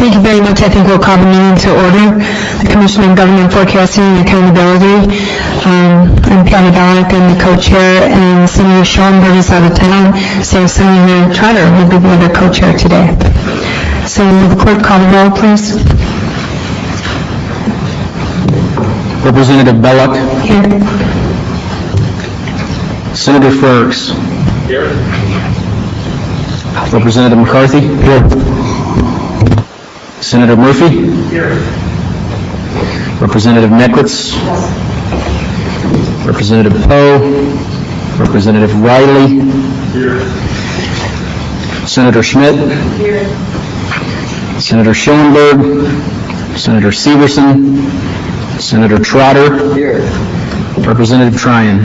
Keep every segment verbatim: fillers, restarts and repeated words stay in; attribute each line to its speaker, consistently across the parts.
Speaker 1: Thank you very much. I think we'll call the meeting to order. The Commission on Government Forecasting and Accountability. Um, I'm Patty Ballack, I'm the co-chair, and Senator Schoenberg is out of town, so Senator Trotter will be the co-chair today. So will the clerk call the roll, please?
Speaker 2: Representative Belloc.
Speaker 1: Here.
Speaker 2: Senator Fergs.
Speaker 3: Here.
Speaker 2: Representative McCarthy. Here. Senator Murphy.
Speaker 3: Here.
Speaker 2: Representative Necklitz. Representative Poe. Representative Riley.
Speaker 3: Here.
Speaker 2: Senator Schmidt.
Speaker 1: Here.
Speaker 2: Senator Schoenberg. Senator Severson. Senator Trotter.
Speaker 3: Here.
Speaker 2: Representative Tryon.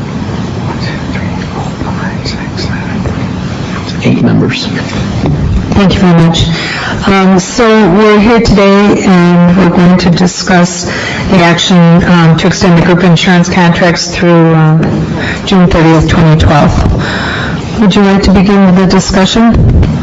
Speaker 2: Eight members.
Speaker 1: Thank you very much. Um, so we're here today and we're going to discuss the action um, to extend the group insurance contracts through um, June thirtieth, twenty twelve. Would you like to begin with the discussion?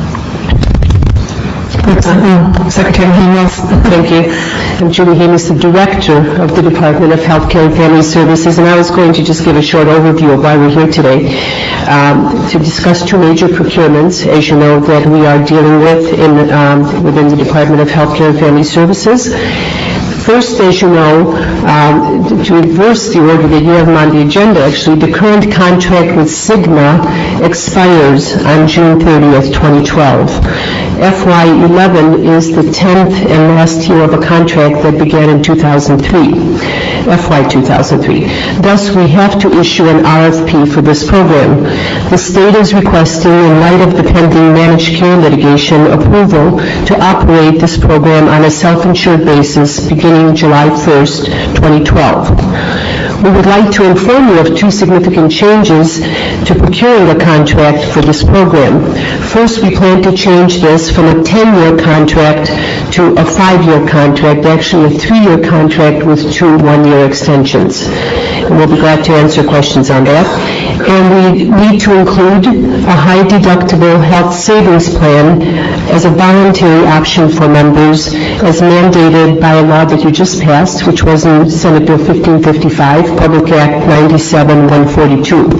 Speaker 1: Uh, Secretary Haynes.
Speaker 4: Thank you. I'm Julie Haynes, the Director of the Department of Healthcare and Family Services, and I was going to just give a short overview of why we're here today um, to discuss two major procurements, as you know, that we are dealing with in um, within the Department of Healthcare and Family Services. First, as you know, um, to reverse the order that you have on the agenda, actually, the current contract with Cigna expires on June thirtieth, twenty twelve. F Y eleven is the tenth and last year of a contract that began in two thousand three, F Y two thousand three. Thus, we have to issue an R F P for this program. The state is requesting, in light of the pending managed care litigation, approval to operate this program on a self-insured basis beginning July first, twenty twelve. We would like to inform you of two significant changes to procuring a contract for this program. First, we plan to change this from a ten-year contract to a five-year contract, actually a three-year contract with two one-year extensions. And we'll be glad to answer questions on that. And we need to include a high-deductible health savings plan as a voluntary option for members, as mandated by a law that you just passed, which was in Senate Bill fifteen fifty-five, Public Act ninety-seven one forty-two.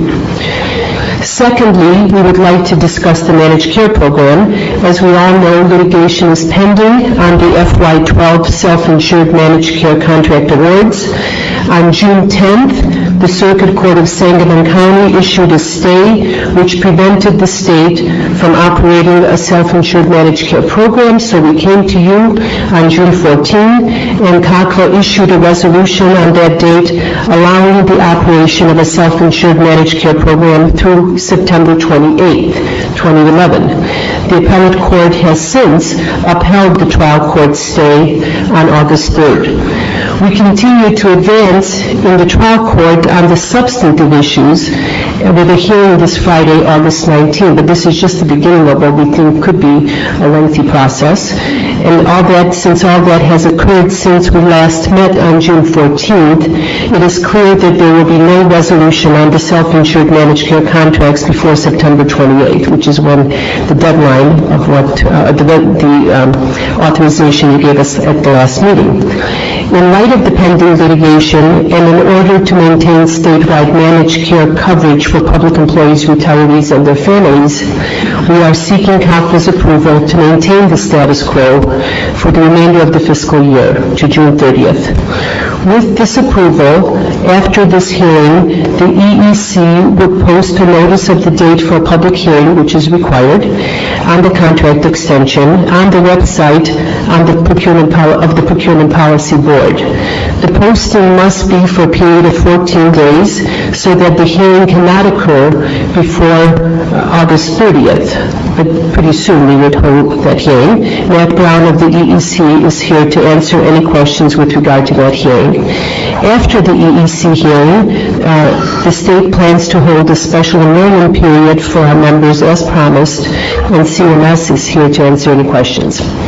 Speaker 4: Secondly, we would like to discuss the managed care program. As we all know, litigation is pending on the F Y twelve self-insured managed care contract awards. On June tenth, the Circuit Court of Sangamon County issued a stay which prevented the state from operating a self-insured managed care program, so we came to you on June fourteenth, and C A C L A issued a resolution on that date allowing the operation of a self-insured managed care program through September twenty-eighth, twenty eleven. The appellate court has since upheld the trial court stay on August third. We continue to advance in the trial court on the substantive issues with a hearing this Friday, August nineteenth, but this is just the beginning of what we think could be a lengthy process. And all that, since all that has occurred since we last met on June fourteenth, it is clear that there will be no resolution on the self-insured managed care contracts before September twenty-eighth, which is when the deadline of what uh, the, the um, authorization you gave us at the last meeting. In light of the pending litigation, and in order to maintain statewide managed care coverage for public employees, retirees, and their families, we are seeking C A C L's approval to maintain the status quo for the remainder of the fiscal year to June thirtieth. With this approval, after this hearing, the E E C would post a notice of the date for a public hearing, which is required, on the contract extension on the website on the procurement pol- of the Procurement Policy Board. The posting must be for a period of fourteen days so that the hearing cannot occur before uh, August thirtieth. But pretty soon we would hold that hearing. Matt Brown of the E E C is here to answer any questions with regard to that hearing. After the E E C hearing, uh, the state plans to hold a special enrollment period for our members as promised, and C M S is here to answer any questions.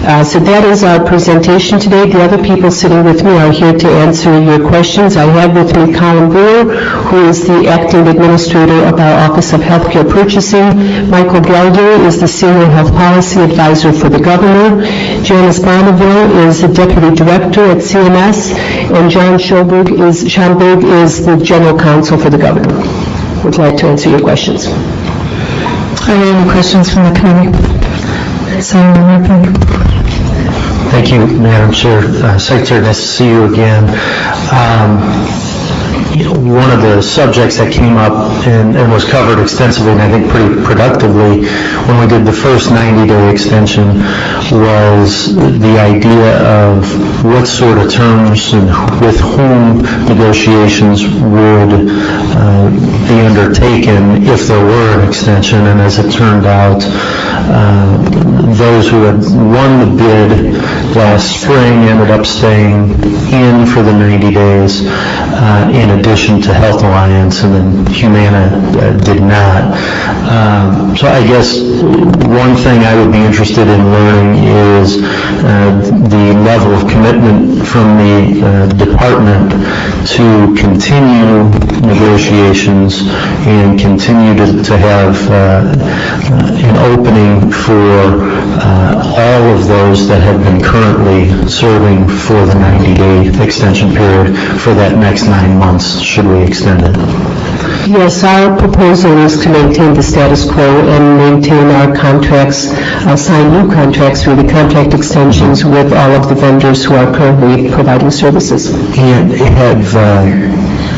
Speaker 4: Uh, So that is our presentation today. The other people sitting with me are here to answer your questions. I have with me Colin Brewer, who is the acting administrator of our Office of Healthcare Purchasing. Michael Gelder is the senior health policy advisor for the governor. Janice Bonneville is the deputy director at C M S, and John Schomburg is Schomburg is the general counsel for the governor. Would like to answer your questions.
Speaker 1: Are there any questions from the committee? Senator Murphy.
Speaker 3: Thank you, Madam Chair. Uh, Secretary, nice to see you again. Um, you know, one of the subjects that came up and, and was covered extensively, and I think pretty productively, when we did the first ninety-day extension, was the idea of what sort of terms and with whom negotiations would uh, be undertaken if there were an extension. And as it turned out, uh, those who had won the bid last spring ended up staying in for the ninety days, uh, in addition to Health Alliance, and then Humana uh, did not. Um, so I guess one thing I would be interested in learning is uh, the level of commitment from the uh, department to continue negotiations and continue to, to have uh, an opening for uh, all of those that have been currently serving for the ninety-day extension period for that next nine months, should we extend it?
Speaker 4: Yes, our proposal is to maintain the status quo and maintain our contracts, uh, sign new contracts, really contract extensions with all of the vendors who are currently providing services.
Speaker 3: And have, uh,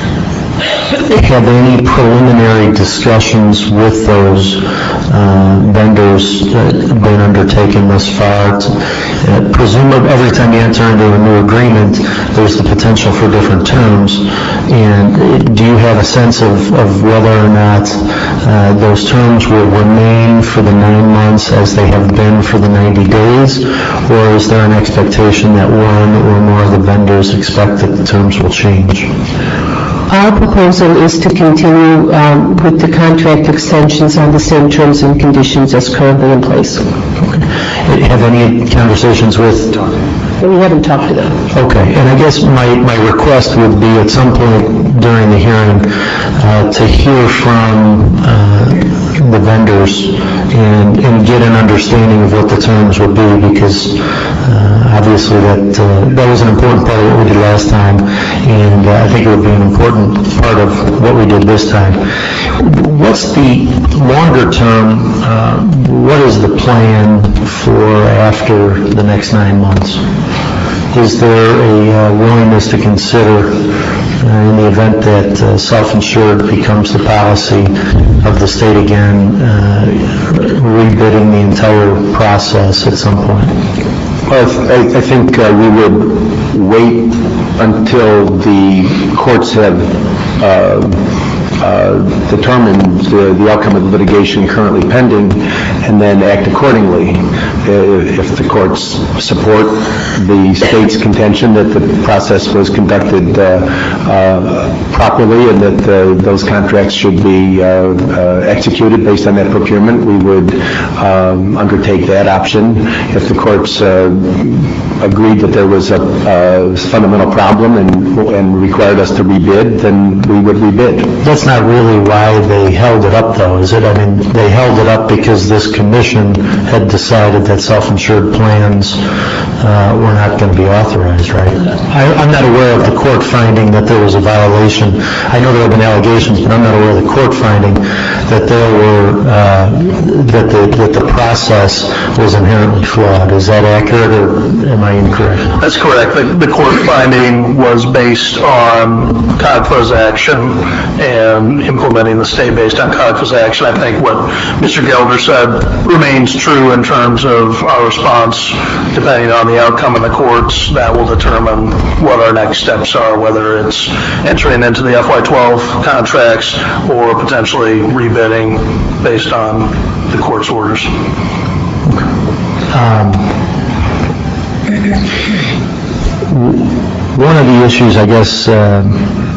Speaker 3: have any preliminary discussions with those uh, vendors uh, been undertaken thus far? Uh, presumably, every time you enter into a new agreement, there's the potential for different terms. And do you have a sense of, of whether or not uh, those terms will remain for the nine months as they have been for the ninety days? Or is there an expectation that one or more of the vendors expect that the terms will change?
Speaker 4: Our proposal is to continue um, with the contract extensions on the same terms and conditions as currently in place.
Speaker 3: Have any conversations with...
Speaker 4: We haven't talked to them.
Speaker 3: Okay, and I guess my, my request would be at some point during the hearing uh, to hear from uh, the vendors and, and get an understanding of what the terms would be, because uh, obviously that uh, that was an important part of what we did last time, and uh, I think it would be an important part of what we did this time. What's the longer term, uh, what is the plan for after the next nine months? Is there a uh, willingness to consider, uh, in the event that uh, self-insured becomes the policy of the state again, uh, rebidding the entire process at some point?
Speaker 5: Well, I, I think uh, we would wait until the courts have uh, uh, determined the, the outcome of the litigation currently pending, and then act accordingly. If the courts support the state's contention that the process was conducted uh, uh, properly and that uh, those contracts should be uh, uh, executed based on that procurement, we would um, undertake that option. If the courts uh, agreed that there was a, a fundamental problem and, and required us to rebid, then we would rebid.
Speaker 3: That's not really why they held it up, though, is it? I mean, they held it up because this commission had decided that self-insured plans uh, were not going to be authorized, right? I, I'm not aware of the court finding that there was a violation. I know there have been allegations, but I'm not aware of the court finding that there were uh, that the that the process was inherently flawed. Is that accurate, or am I incorrect?
Speaker 6: That's correct. The, the court finding was based on COGFA's action and implementing the state based on COGFA's action. I think what Mister Gelder said remains true in terms of our response. Depending on the outcome in the courts, that will determine what our next steps are, whether it's entering into the F Y twelve contracts or potentially rebidding based on the court's orders.
Speaker 3: Um, one of the issues, I guess, uh,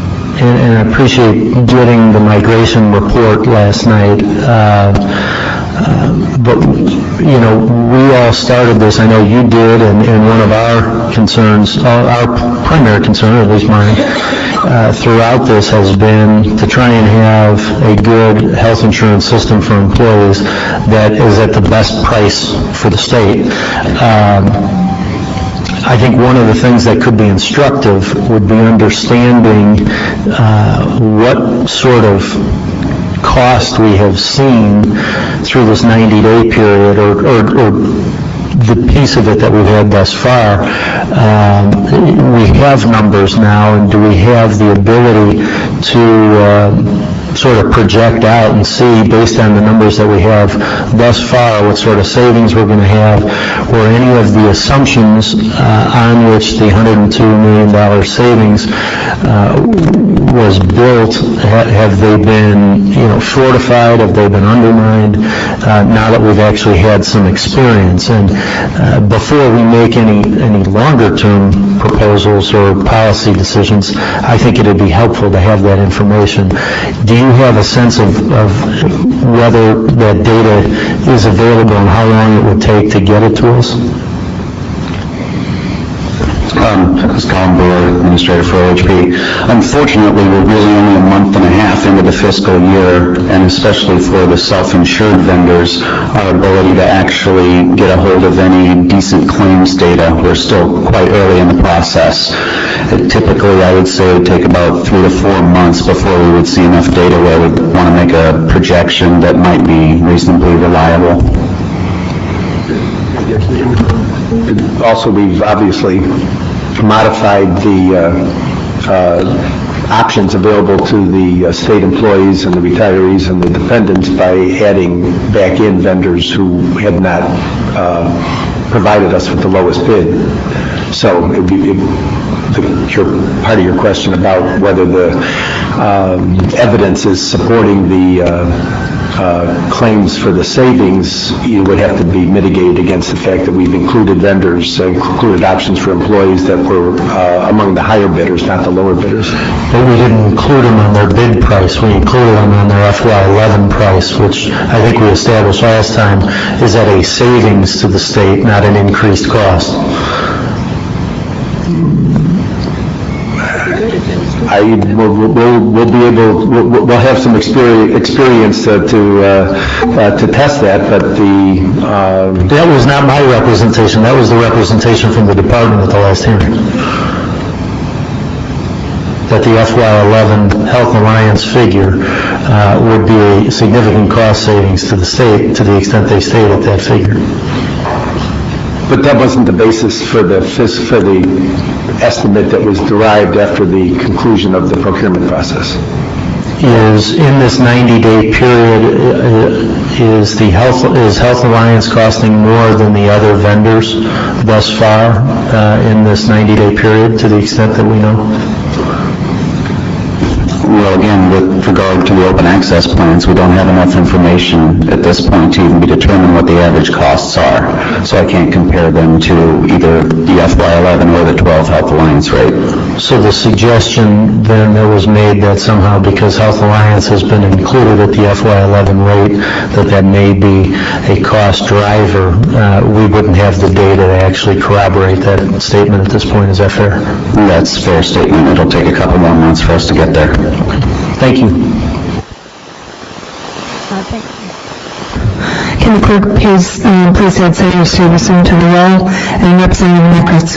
Speaker 3: and, and I appreciate getting the migration report last night. Uh, Uh, But, you know, we all started this, I know you did, and and one of our concerns, uh, our primary concern, or at least mine, uh, throughout this has been to try and have a good health insurance system for employees that is at the best price for the state. Um, I think one of the things that could be instructive would be understanding uh, what sort of cost we have seen through this ninety-day period, or, or, or the piece of it that we've had thus far. Um, we have numbers now, and do we have the ability to um, sort of project out and see, based on the numbers that we have thus far, what sort of savings we're going to have, or any of the assumptions uh, on which the one hundred two million dollars savings uh, was built? Ha- have they been, you know, fortified? Have they been undermined? Uh, now that we've actually had some experience, and uh, before we make any any longer-term proposals or policy decisions, I think it would be helpful to have that information. Do you have a sense of, of whether that data is available and how long it would take to get it to us?
Speaker 7: Um, this is Colin Brewer, Administrator for O H P. Unfortunately, we're really only a month and a half into the fiscal year, and especially for the self-insured vendors, our ability to actually get a hold of any decent claims data, we're still quite early in the process. It typically, I would say, would take about three to four months before we would see enough data where we'd want to make a projection that might be reasonably reliable.
Speaker 5: Also, we've obviously modified the uh, uh, options available to the uh, state employees and the retirees and the dependents by adding back in vendors who had not uh, provided us with the lowest bid. So it would be, it, the, your, part of your question about whether the um, evidence is supporting the uh, uh, claims for the savings, you would have to be mitigated against the fact that we've included vendors, uh, included options for employees that were uh, among the higher bidders, not the lower bidders.
Speaker 3: But we didn't include them on their bid price, we included them on their F Y eleven price, which I think we established last time is at a savings to the state, not an increased cost.
Speaker 5: I, we'll, we'll, we'll be able, we'll, we'll have some experience, experience uh, to, uh, uh, to test that, but the, um,
Speaker 3: That was not my representation, that was the representation from the department at the last hearing. That the F Y eleven Health Alliance figure uh, would be a significant cost savings to the state to the extent they stayed at that figure.
Speaker 5: but that wasn't the basis for the, fis- for the estimate that was derived after the conclusion of the procurement process.
Speaker 3: Is in this ninety-day period, uh, is the Health, is Health Alliance costing more than the other vendors thus far uh, in this ninety-day period, to the extent that we know?
Speaker 7: Well, again, with regard to the open access plans, we don't have enough information at this point to even be determined what the average costs are. So I can't compare them to either the F Y eleven or the twelve Health Alliance rate.
Speaker 3: So the suggestion then that was made that somehow because Health Alliance has been included at the F Y eleven rate, that that may be a cost driver, uh, we wouldn't have the data to actually corroborate that statement at this point. Is that fair?
Speaker 7: That's a fair statement. It'll take a couple more months for us to get there.
Speaker 3: Thank you.
Speaker 1: Can the clerk please, uh, please add Senator Stevenson to the roll and Representative Nichols?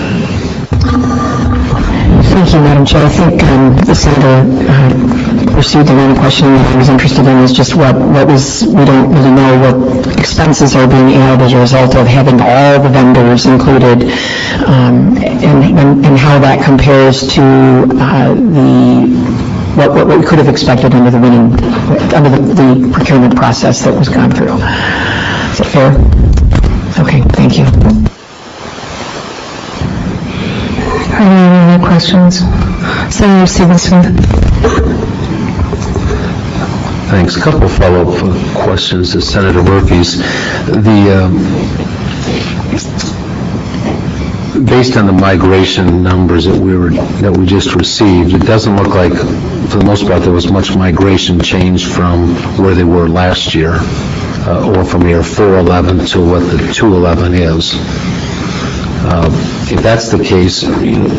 Speaker 4: Thank you, Madam Chair. I think um, the Senator uh, pursued the line of questioning that I was interested in, is just what, what was, we don't really know what expenses are being added as a result of having all the vendors included, um, and, and and how that compares to uh, the What, what we could have expected under the winning, under the, the procurement process that was gone through. Is that fair? Okay, thank you.
Speaker 1: Are there any other questions? Senator Stevenson.
Speaker 8: Thanks. A couple of follow-up questions to Senator Murphy's. The, um, based on the migration numbers that we were, that we just received, it doesn't look like, for the most part, there was much migration change from where they were last year. uh, or from your four eleven to what the two eleven is. Uh, If that's the case, you know,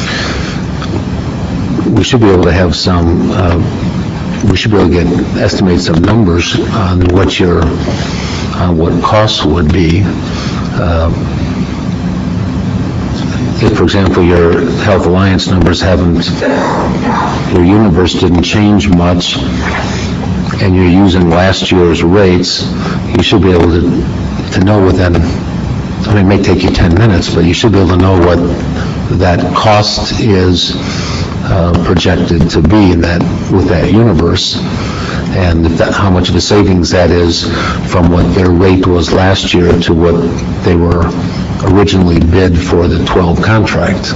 Speaker 8: we should be able to have some, uh, we should be able to get, estimate some numbers on what your, on what costs would be. Uh, If, for example, your Health Alliance numbers haven't, your universe didn't change much, and you're using last year's rates, you should be able to, to know within, I mean, it may take you ten minutes, but you should be able to know what that cost is uh, projected to be in that, with that universe, and if that, how much of a savings that is from what their rate was last year to what they were originally bid for the twelve contract.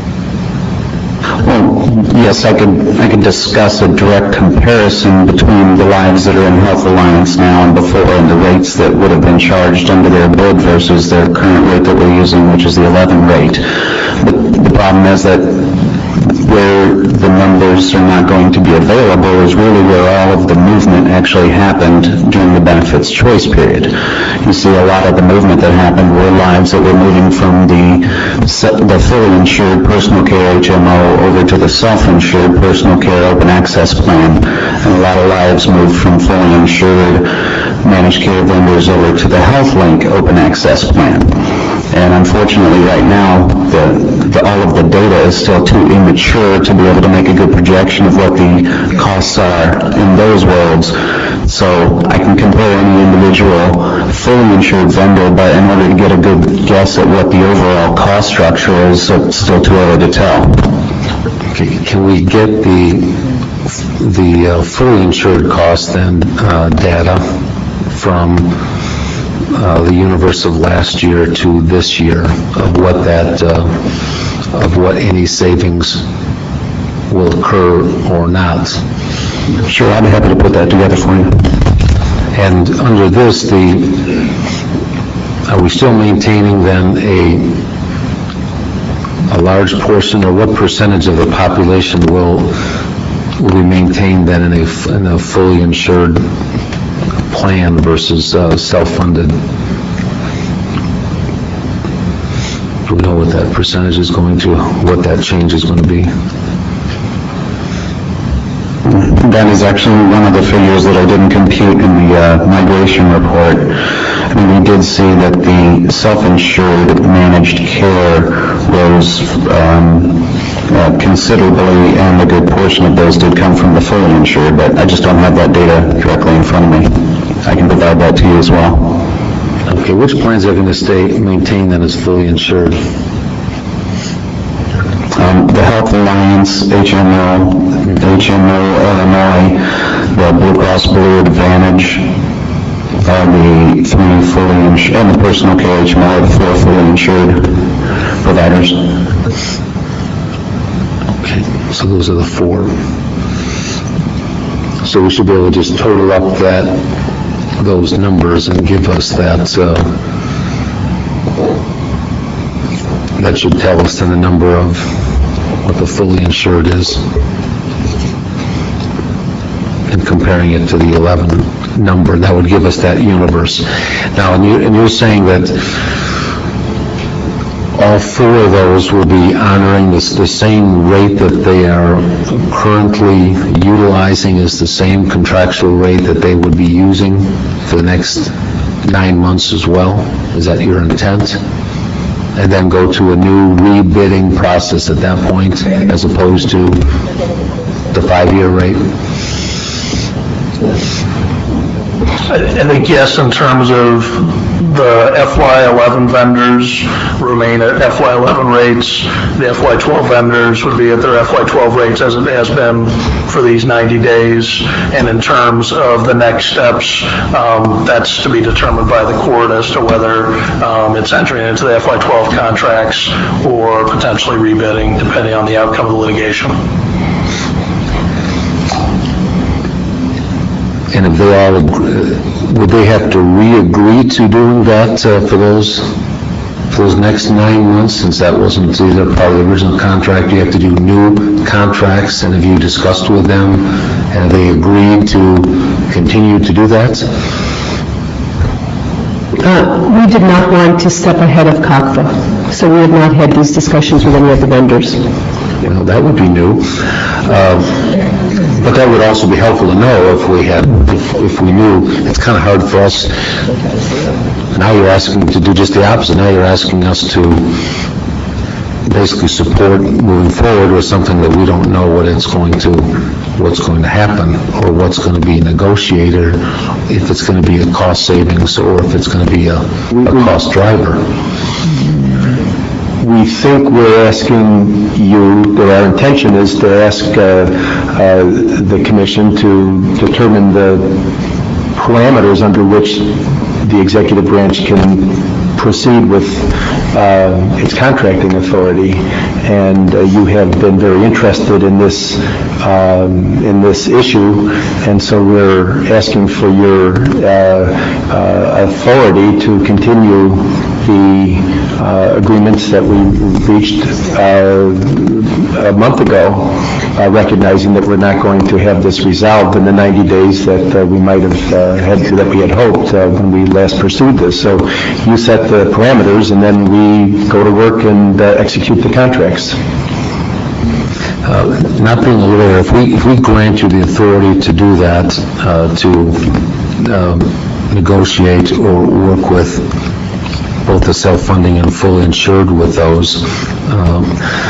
Speaker 7: Well, yes, I could, I could discuss a direct comparison between the lives that are in Health Alliance now and before, and the rates that would have been charged under their bid versus their current rate that we're using, which is the eleven rate. But the problem is that where the numbers are not going to be available is really where all of the movement actually happened during the benefits choice period. You see a lot of the movement that happened were lives that were moving from the the fully insured personal care H M O over to the self-insured personal care open access plan, and a lot of lives moved from fully insured managed care vendors over to the HealthLink open access plan. And unfortunately, right now, the, the, all of the data is still too immature to be able to make a good projection of what the costs are in those worlds. So I can compare any individual fully insured vendor, but in order to get a good guess at what the overall cost structure is, it's still too early to tell.
Speaker 8: Okay, can we get the, the uh, fully insured cost then, uh, data from Uh, the universe of last year to this year, of what that, uh, of what any savings will occur or not?
Speaker 7: Sure, I'd be happy to put that together for you.
Speaker 8: And under this, the, are we still maintaining then a, a large portion, or what percentage of the population will, will be maintained then in a, in a fully insured plan versus uh, self-funded? Do we know what that percentage is going to, what that change is going to be?
Speaker 7: That is actually one of the figures that I didn't compute in the uh, migration report. I mean, we did see that the self-insured managed care rose um, uh, considerably, and a good portion of those did come from the fully insured, but I just don't have that data directly in front of me. I can provide that to you as well.
Speaker 8: Okay, which plans are going to stay maintained then as fully insured?
Speaker 7: Um, the Health Alliance, H M O, H M O Illinois, the Blue Cross Blue Advantage, are the three fully insured, and the personal care H M O, the four fully insured providers.
Speaker 8: Okay, so those are the four. So we should be able to just total up that, those numbers and give us that, uh, that should tell us then the number of what the fully insured is, and comparing it to the eleven number, that would give us that universe. Now, and, you, and you're saying that all four of those will be honoring this, the same rate that they are currently utilizing, is the same contractual rate that they would be using for the next nine months as well? Is that your intent? And then go to a new rebidding process at that point, as opposed to the five-year rate?
Speaker 6: I I think yes, in terms of the F Y eleven vendors remain at F Y eleven rates. The F Y twelve vendors would be at their F Y twelve rates as it has been for these ninety days. And in terms of the next steps, um, that's to be determined by the court as to whether um, it's entering into the F Y twelve contracts or potentially rebidding, depending on the outcome of the litigation.
Speaker 8: And if they all, agree, would they have to re-agree to doing that uh, for those, for those next nine months, since that wasn't either part of the original contract? You have to do new contracts, and have you discussed with them, and have they agreed to continue to do that?
Speaker 4: Uh, We did not want to step ahead of C A G F A, so we have not had these discussions with any of the vendors.
Speaker 8: Well, that would be new. Uh, But that would also be helpful to know if we had, if if we knew. It's kind of hard for us. Now you're asking to do just the opposite. Now you're asking us to basically support moving forward with something that we don't know what it's going to, what's going to happen, or what's going to be negotiated, if it's going to be a cost savings, or if it's going to be a a cost driver.
Speaker 5: We think we're asking you, that our intention is to ask uh, uh, the commission to determine the parameters under which the executive branch can proceed with uh, its contracting authority, and uh, you have been very interested in this um, in this issue, and so we're asking for your uh, uh, authority to continue the uh, agreements that we reached uh, a month ago, uh, recognizing that we're not going to have this resolved in the ninety days that uh, we might have uh, had, that we had hoped uh, when we last pursued this. So you set the parameters, and then we go to work and uh, execute the contracts.
Speaker 8: Uh, Not being a lawyer, if we, if we grant you the authority to do that, uh, to um, negotiate or work with both the self-funding and fully insured with those, um,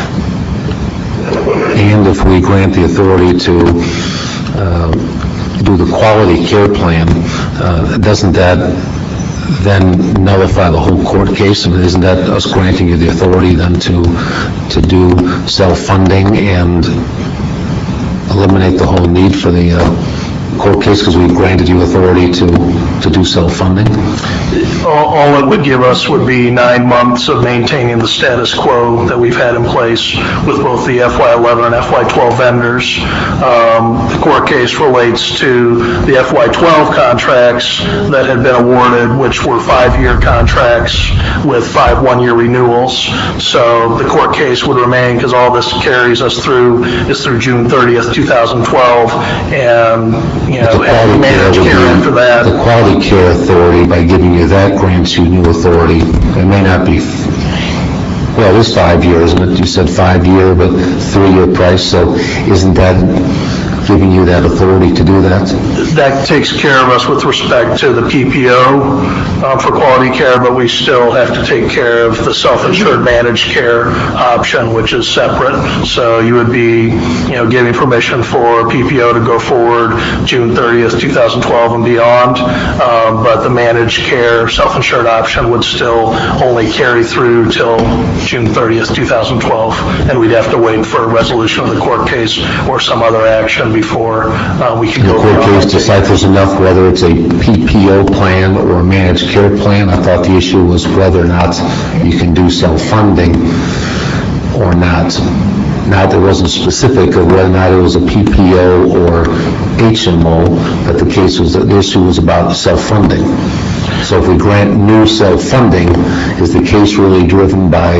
Speaker 8: and if we grant the authority to uh, do the quality care plan, uh, doesn't that then nullify the whole court case? I mean, isn't that us granting you the authority then to, to do self-funding and eliminate the whole need for the uh, court case because we've granted you authority to, to do self-funding?
Speaker 6: All all it would give us would be nine months of maintaining the status quo that we've had in place with both the F Y eleven and F Y twelve vendors. Um, The court case relates to the F Y twelve contracts that had been awarded, which were five-year contracts with five one-year renewals. So the court case would remain, because all this carries us through, is through June thirtieth, two thousand twelve, and, you know, have managed care after that.
Speaker 8: The quality care authority, by giving you that, grants you new authority. It may not be, well, it is five years, isn't it? You said five-year, but three-year price, so isn't that giving you that authority to do that?
Speaker 6: That takes care of us with respect to the P P O um, for quality care, but we still have to take care of the self-insured managed care option, which is separate. So you would be, you know, giving permission for P P O to go forward June thirtieth, two thousand twelve and beyond, um, but the managed care self-insured option would still only carry through till June thirtieth, two thousand twelve, and we'd have to wait for a resolution of the court case or some other action before uh, we could go
Speaker 8: The court
Speaker 6: beyond
Speaker 8: case
Speaker 6: that.
Speaker 8: deciphers enough whether it's a P P O plan or a managed care plan. I thought the issue was whether or not you can do self-funding or not. Now, there wasn't specific of whether or not it was a P P O or H M O, but the case was, the issue was about self-funding. So if we grant new self-funding, is the case really driven by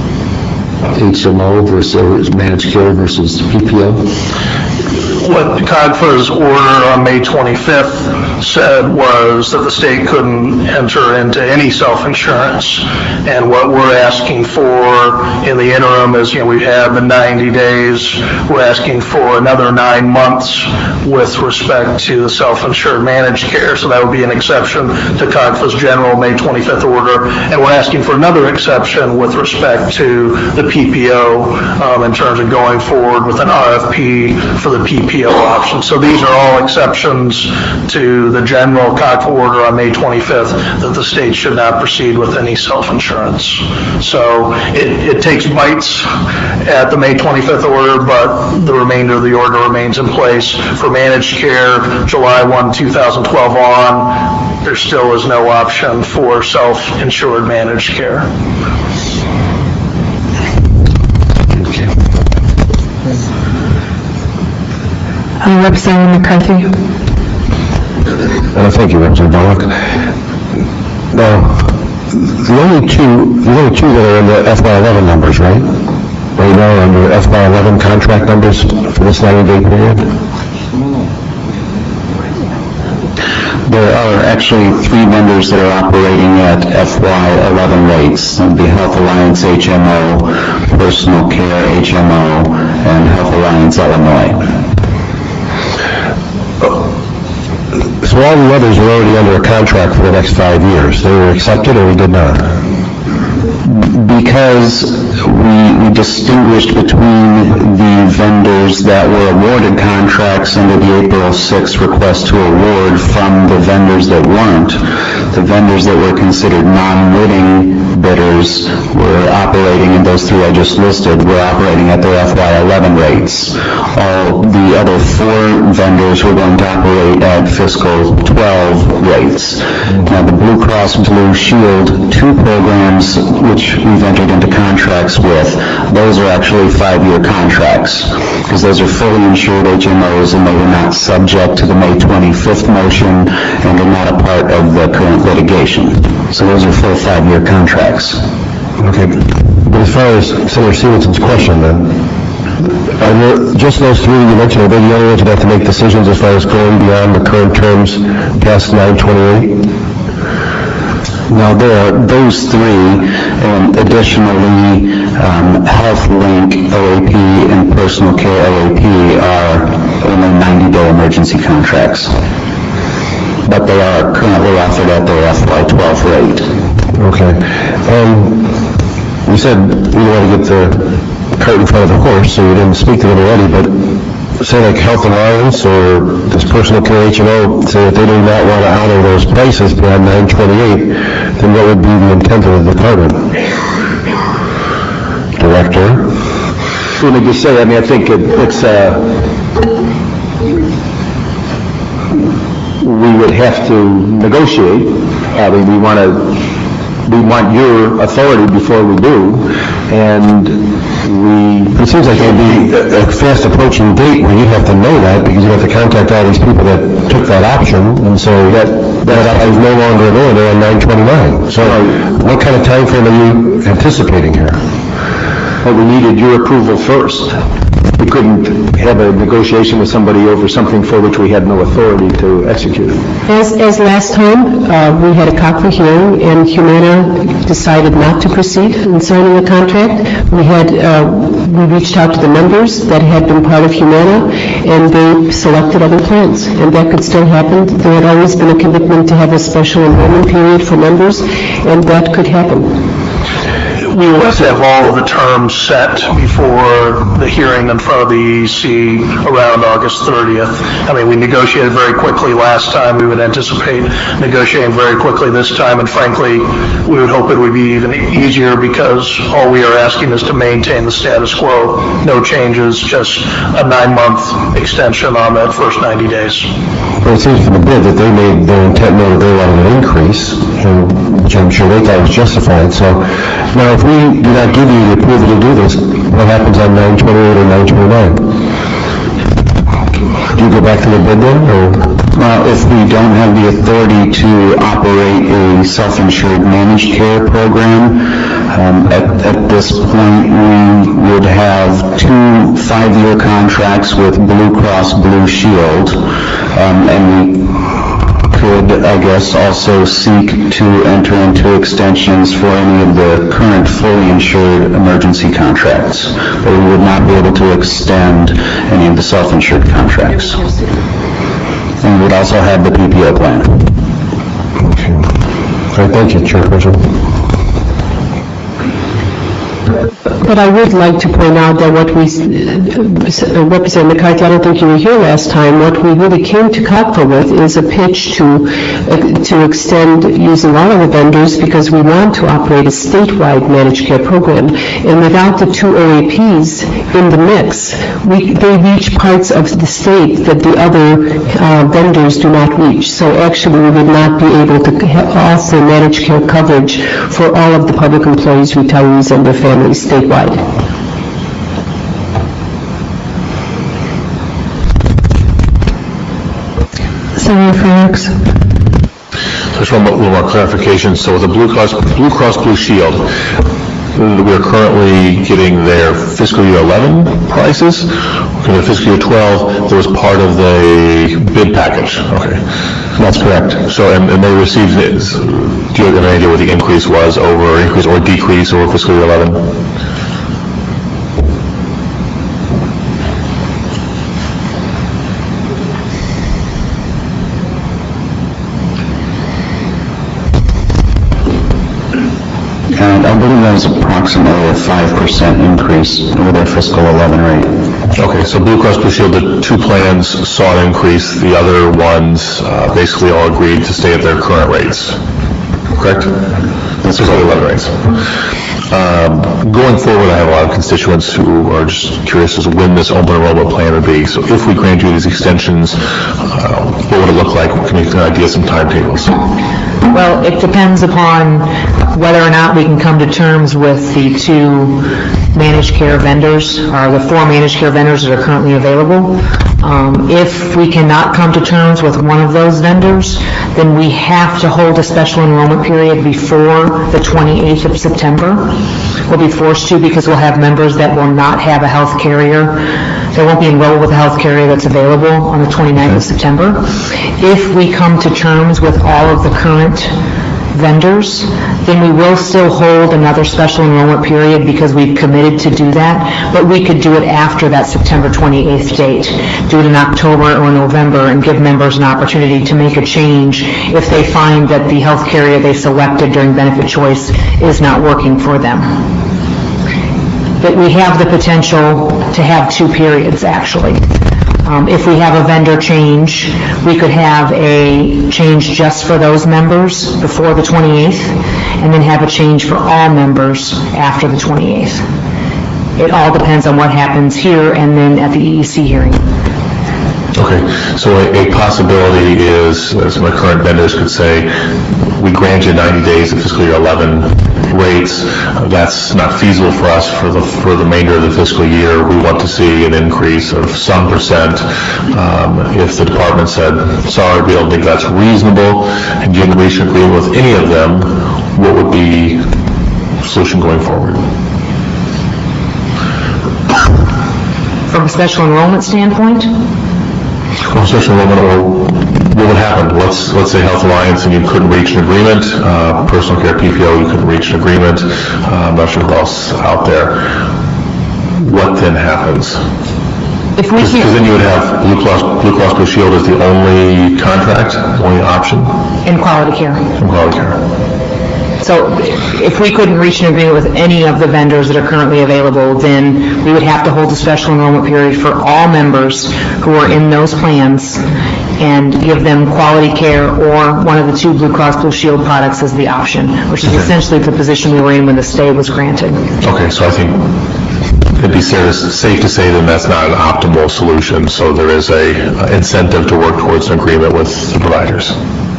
Speaker 8: H M O versus managed care versus P P O?
Speaker 6: What C A G F A's order on May twenty-fifth said was that the state couldn't enter into any self-insurance, and what we're asking for in the interim is, you know, we have the ninety days, we're asking for another nine months with respect to the self-insured managed care, so that would be an exception to C A G F A's general May twenty-fifth order, and we're asking for another exception with respect to the P P O um, in terms of going forward with an R F P for the P P O option. So these are all exceptions to the general C A G F A order on May twenty-fifth that the state should not proceed with any self-insurance. So it, it takes bites at the May twenty-fifth order, but the remainder of the order remains in place. For managed care, July first, two thousand twelve on, there still is no option for self-insured managed care.
Speaker 8: Okay.
Speaker 1: Uh, Representative McCarthy.
Speaker 5: Uh, Thank you, Representative Bullock. Now, the only two, the only two that are in the F Y eleven numbers, right? Right now, under F Y eleven contract numbers for this ninety-day period?
Speaker 7: There are actually three vendors that are operating at F Y eleven rates, the Health Alliance H M O, Personal Care H M O, and Health Alliance Illinois.
Speaker 5: So all the others are already under a contract for the next five years. They were accepted or we did not?
Speaker 7: Because we, we distinguished between the vendors that were awarded contracts under the April sixth request to award from the vendors that weren't. The vendors that were considered non-winning bidders were operating, and those three I just listed were operating at their F Y eleven rates. All the other four vendors were going to operate at fiscal twelve rates. Now the Blue Cross Blue Shield two programs, which we've entered into contracts with, those are actually five-year contracts, because those are fully insured H M Os and they were not subject to the May twenty-fifth motion and are not a part of the current litigation. So those are full five-year contracts.
Speaker 5: Okay. But as far as Senator Stevenson's question then, are there, just those three you mentioned, are they the only ones that have to make decisions as far as going beyond the current terms past nine twenty-eight?
Speaker 7: Now, there are those three, and additionally, um, HealthLink O A P and Personal Care O A P are only ninety-day emergency contracts, but they are currently offered at their F Y twelve rate.
Speaker 5: Okay. Um, you said you want to get the cart in front of the horse, so you didn't speak to them already, but say like Health Alliance or this Personal Care H M O, say if they do not want to honor those prices beyond nine twenty-eight, then what would be the intent of the department? Director?
Speaker 9: Let me just say, I mean, I think it, it's, uh, we would have to negotiate. I mean, we want to, we want your authority before we do, and we...
Speaker 5: It seems like it would be a a fast approaching date where you have to know that, because you have to contact all these people that took that option, and so that, that is no longer there, they're on nine twenty-nine. So what kind of time frame are you anticipating here?
Speaker 9: Well, we needed your approval first. We couldn't have a negotiation with somebody over something for which we had no authority to execute.
Speaker 4: As, as last time, uh, we had a Cochran hearing, and Humana decided not to proceed in signing the contract. We had, uh, we reached out to the members that had been part of Humana, and they selected other plans, and that could still happen. There had always been a commitment to have a special enrollment period for members, and that could happen.
Speaker 6: We will have all of the terms set before the hearing in front of the E E C around August thirtieth. I mean, we negotiated very quickly last time. We would anticipate negotiating very quickly this time, and frankly, we would hope it would be even easier, because all we are asking is to maintain the status quo, no changes, just a nine-month extension on that first ninety days.
Speaker 5: Well, it seems from the bid that they made their intent known that they wanted an increase, and which I'm sure they thought was justified. So now, if we do not give you the approval to do this, what happens on nine twenty-eight or nine twenty-nine? Do you go back to the bid then, or?
Speaker 7: Well, if we don't have the authority to operate a self-insured managed care program, um, at, at this point, we would have two five-year contracts with Blue Cross Blue Shield, um, and we could, I guess, also seek to enter into extensions for any of the current fully insured emergency contracts, but we would not be able to extend any of the self-insured contracts. And we would also have the P P O plan.
Speaker 5: Okay. All right, thank you, Chairperson.
Speaker 4: But I would like to point out that what we, uh, Representative McCarthy, I don't think you were here last time, what we really came to COPFA with is a pitch to uh, to extend using all of the vendors, because we want to operate a statewide managed care program. And without the two O A Ps in the mix, we, they reach parts of the state that the other uh, vendors do not reach. So actually, we would not be able to ha- offer managed care coverage for all of the public employees, retirees, and their families statewide.
Speaker 1: Senator Fredericks.
Speaker 10: Just one more, little more clarification. So the Blue Cross, Blue Cross Blue Shield, we are currently getting their fiscal year eleven prices. For the fiscal year twelve, there was part of the bid package. Okay.
Speaker 5: That's correct.
Speaker 10: So, and, and they received, this- do you have any idea what the increase was over, increase or decrease over fiscal year eleven?
Speaker 7: And I believe that was approximately a five percent increase over their fiscal eleven rate.
Speaker 10: Okay, so Blue Cross Blue Shield, the two plans saw an increase, the other ones uh, basically all agreed to stay at their current rates, correct? That's what eleven rates. Um, Going forward, I have a lot of constituents who are just curious as to when this open enrollment plan would be. So if we grant you these extensions, uh, what would it look like? Can you idea some timetables?
Speaker 11: Well, it depends upon whether or not we can come to terms with the two managed care vendors, or the four managed care vendors that are currently available. Um, If we cannot come to terms with one of those vendors, then we have to hold a special enrollment period before the twenty-eighth of September. We'll be forced to, because we'll have members that will not have a health carrier. They won't be enrolled with a health carrier that's available on the twenty-ninth of September. If we come to terms with all of the current vendors, then we will still hold another special enrollment period because we've committed to do that, but we could do it after that September twenty-eighth date. Do it in October or November and give members an opportunity to make a change if they find that the health carrier they selected during benefit choice is not working for them. But we have the potential to have two periods, actually. Um, If we have a vendor change, we could have a change just for those members before the twenty-eighth, and then have a change for all members after the twenty-eighth. It all depends on what happens here and then at the E E C hearing.
Speaker 10: Okay, so a a possibility is, as my current vendors could say, we grant you ninety days of fiscal year eleven rates. That's not feasible for us for the, for the remainder of the fiscal year. We want to see an increase of some percent. Um, If the department said, sorry, we don't think that's reasonable, and you didn't reach an agreement with any of them, what would be the solution going forward?
Speaker 11: From a special enrollment standpoint,
Speaker 10: Well, special enrollment, or what would happen? Let's, let's say Health Alliance and you couldn't reach an agreement, uh, personal care P P O, you couldn't reach an agreement, uh, I'm not sure who else out there. What then happens?
Speaker 11: if we
Speaker 10: Because
Speaker 11: can't,
Speaker 10: then you would have Blue Cross, Blue Cross Blue Shield as the only contract, only option
Speaker 11: in quality care.
Speaker 10: in quality care.
Speaker 11: So if we couldn't reach an agreement with any of the vendors that are currently available, then we would have to hold a special enrollment period for all members who are in those plans and give them quality care or one of the two Blue Cross Blue Shield products as the option, which is essentially the position we were in when the stay was granted.
Speaker 10: Okay, so I think it'd be safe to safe to say then that's not an optimal solution, so there is a uh, incentive to work towards an agreement with the providers.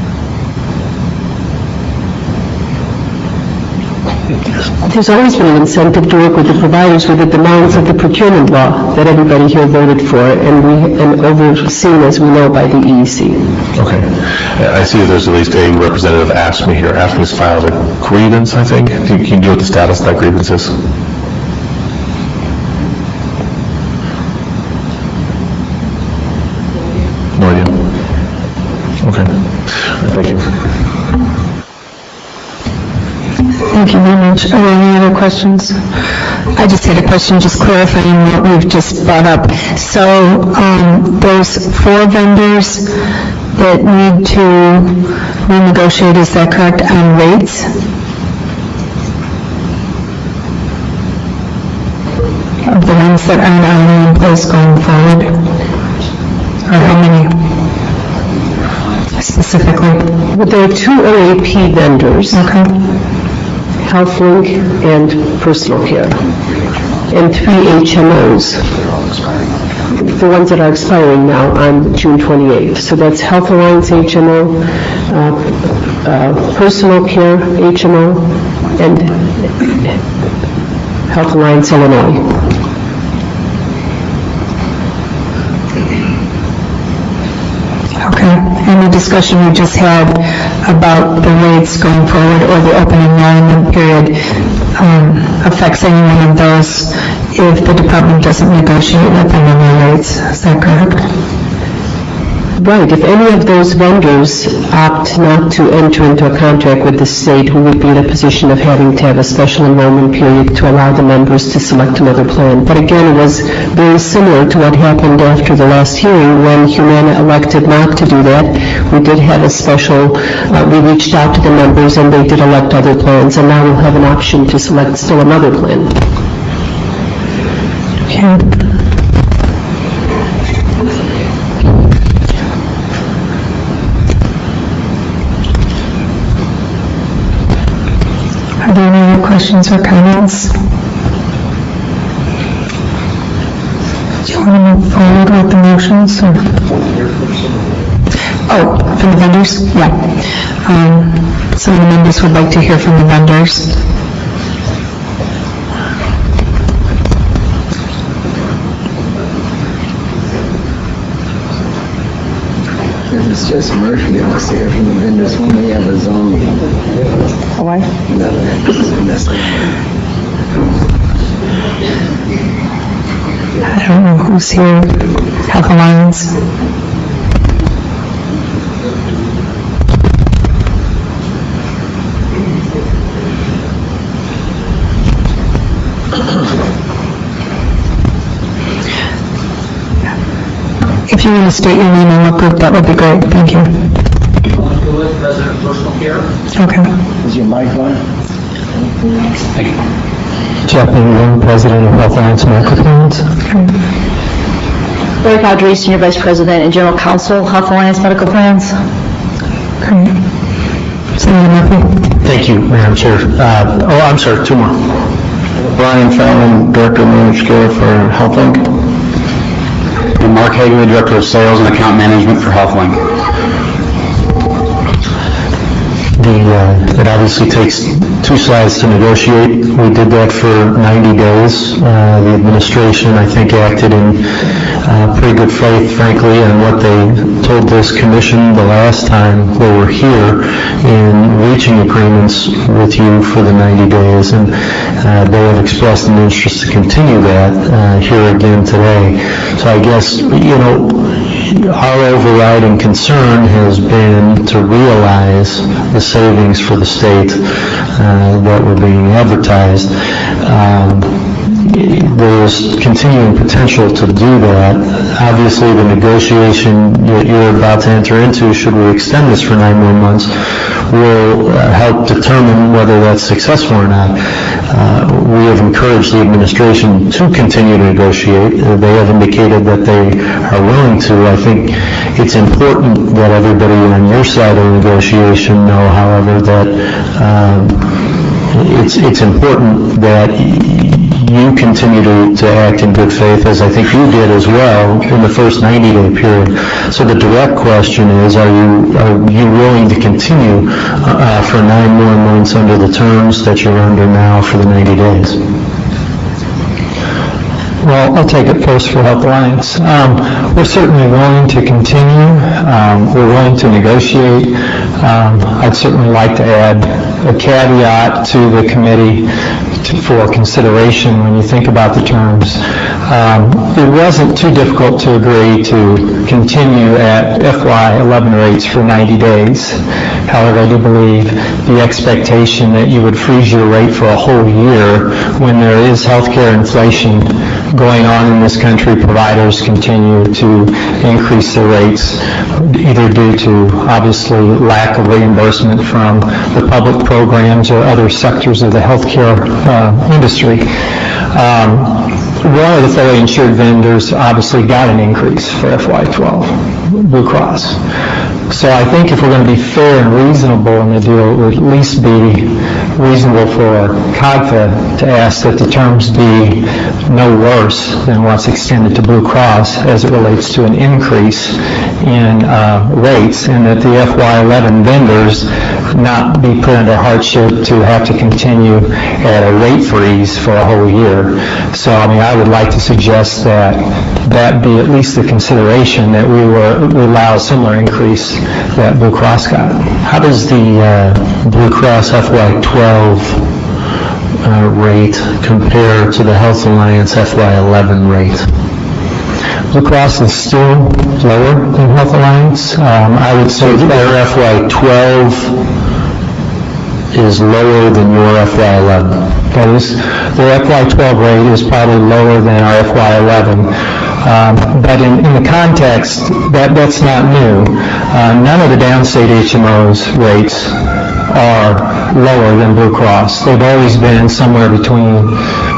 Speaker 4: There's always been an incentive to work with the providers with the demands of the procurement law that everybody here voted for and we, and overseen, as we know, by the E E C.
Speaker 10: Okay. Uh, I see there's at least a representative asked me here. Asked me to file a grievance, I think. Can you can you know what the status of that grievance is? No idea. Okay. Thank you.
Speaker 1: Thank you very much. Are there any other questions? I just had a question, just clarifying what we've just brought up. So, um, there's four vendors that need to renegotiate, is that correct, on rates? Of the ones that aren't already in place going forward? Or how many specifically?
Speaker 4: But there are two O A P vendors,
Speaker 1: Okay.
Speaker 4: HealthLink and Personal Care, and three H M Os, the ones that are expiring now on June twenty-eighth. So that's Health Alliance H M O, uh, uh, Personal Care H M O, and Health Alliance Illinois.
Speaker 1: Okay. and the discussion we just had about the rates going forward or the open enrollment period um, affects any one of those if the department doesn't negotiate with them on their rates. Is that correct?
Speaker 4: Right, if any of those vendors opt not to enter into a contract with the state, we would be in a position of having to have a special enrollment period to allow the members to select another plan. But again, it was very similar to what happened after the last hearing when Humana elected not to do that. We did have a special, uh, we reached out to the members and they did elect other plans, and now we'll have an option to select still another plan.
Speaker 1: Okay. Are there any other questions or comments? Do you want to move forward with the motions? Or? Oh, from the vendors? Yeah. Um, some of the members would like to hear from the vendors.
Speaker 12: If it's just Murphy, I'll see it from the vendors when we have a zone meeting.
Speaker 1: Oh, why?
Speaker 12: No, that's
Speaker 1: I don't know who's here. Health Alliance. If you want to state your name and what group, that would be great. Thank you.
Speaker 2: President of Personal Care.
Speaker 1: Okay.
Speaker 12: Is your mic on?
Speaker 2: Thank you.
Speaker 3: Jeff Ingram, President of Health Alliance Microplans.
Speaker 13: Lori Padre, Senior Vice President and General Counsel, Health Alliance Medical Plans.
Speaker 1: Great. Senator Murphy.
Speaker 3: Thank you, Madam Chair. Uh, oh, I'm sorry, two more.
Speaker 12: Brian Fallon, Director of Managed Care for HealthLink.
Speaker 7: And Mark Hagley, Director of Sales and Account Management for HealthLink.
Speaker 3: The, uh, it obviously takes two sides to negotiate. We did that for ninety days. Uh, the administration, I think, acted in uh, pretty good faith, frankly, and what they told this commission the last time they were here in reaching agreements with you for the ninety days, and uh, they have expressed an interest to continue that uh, here again today. So I guess, you know, our overriding concern has been to realize the savings for the state uh, that were being advertised. Um, There's continuing potential to do that. Obviously, the negotiation that you're about to enter into, should we extend this for nine more months, will uh, help determine whether that's successful or not. Uh, we have encouraged the administration to continue to negotiate. Uh, they have indicated that they are willing to. I think it's important that everybody on your side of the negotiation know, however, that um, it's, it's important that you continue to, to act in good faith, as I think you did as well in the first ninety-day period. So the direct question is, are you are you willing to continue uh, for nine more months under the terms that you're under now for the ninety days?
Speaker 14: Well, I'll take it first for Health Alliance. Um, we're certainly willing to continue. Um, we're willing to negotiate. Um, I'd certainly like to add a caveat to the committee to, for consideration when you think about the terms. Um, it wasn't too difficult to agree to continue at F Y eleven rates for ninety days. However, I do believe the expectation that you would freeze your rate for a whole year when there is healthcare inflation going on in this country, providers continue to increase their rates, either due to obviously lack of reimbursement from the public programs or other sectors of the healthcare uh, industry. Um, one of the fully insured vendors obviously got an increase for F Y twelve, Blue Cross. So I think if we're going to be fair and reasonable in the deal, it would at least be reasonable for COGFA to ask that the terms be no worse than what's extended to Blue Cross as it relates to an increase in uh, rates, and that the F Y eleven vendors not be put under hardship to have to continue at a rate freeze for a whole year. So, I mean, I would like to suggest that that be at least the consideration, that we were, we allow a similar increase that Blue Cross got.
Speaker 3: How does the uh, Blue Cross F Y twelve uh, rate compare to the Health Alliance F Y eleven rate?
Speaker 14: Blue Cross is still lower than Health Alliance. Um, I would say
Speaker 3: So their F Y twelve is lower than your F Y eleven?
Speaker 14: that is, their F Y twelve rate is probably lower than our F Y eleven. Um, but in, in the context, that, that's not new. Uh, none of the downstate H M Os rates are lower than Blue Cross. They've always been somewhere between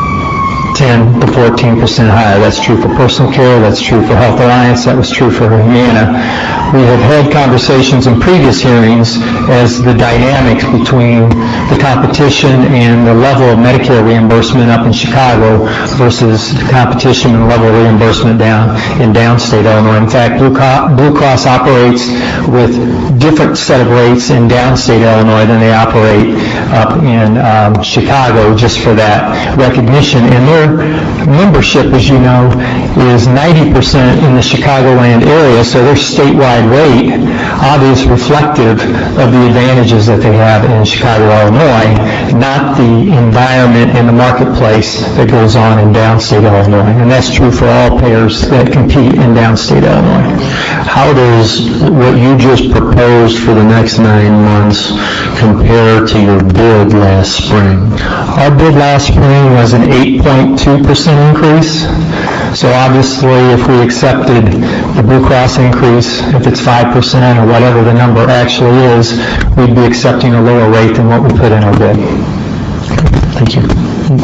Speaker 14: ten to fourteen percent higher. That's true for personal care, that's true for Health Alliance, that was true for Humana. We have had conversations in previous hearings as the dynamics between the competition and the level of Medicare reimbursement up in Chicago versus the competition and level of reimbursement down in downstate Illinois. In fact, Blue Cross, Blue Cross operates with different set of rates in downstate Illinois than they operate up in um, Chicago, just for that recognition. And their membership, as you know, is ninety percent in the Chicagoland area, so their statewide rate obviously reflective of the advantages that they have in Chicago, Illinois, not the environment and the marketplace that goes on in downstate Illinois. And that's true for all payers that compete in downstate Illinois.
Speaker 3: How does what you just proposed for the next nine months compare to your bid last spring?
Speaker 14: Our bid last spring was an eight point two percent increase. So obviously, if we accepted the Blue Cross increase, if it's five percent or whatever the number actually is, we'd be accepting a lower rate than what we put in our bid.
Speaker 3: Thank you.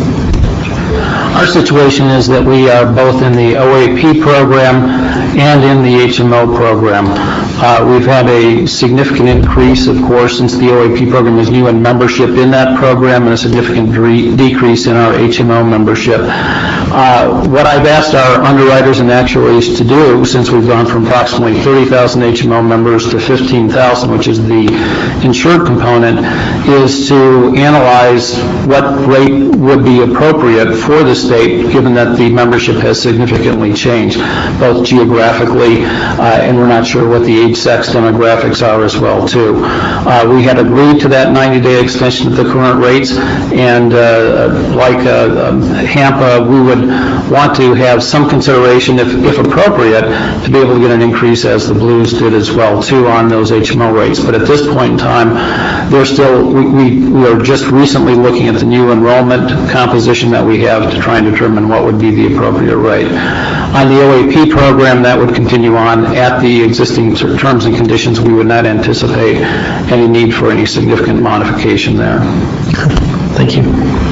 Speaker 15: Our situation is that we are both in the O A P program and in the H M O program. Uh, we've had a significant increase, of course, since the O A P program is new in membership in that program, and a significant re- decrease in our H M O membership. Uh, what I've asked our underwriters and actuaries to do, since we've gone from approximately thirty thousand H M O members to fifteen thousand, which is the insured component, is to analyze what rate would be appropriate for the state, given that the membership has significantly changed, both geographically, uh, and we're not sure what the age-sex demographics are as well, too. Uh, we had agreed to that ninety-day extension of the current rates, and uh, like uh, um, HAMPA, we would want to have some consideration, if, if appropriate, to be able to get an increase, as the Blues did as well, too, on those H M O rates. But at this point in time, they're still, we, we, we are just recently looking at the new enrollment composition that we have to try and determine what would be the appropriate rate. On the O A P program, that would continue on at the existing terms and conditions. We would not anticipate any need for any significant modification there.
Speaker 3: Thank you.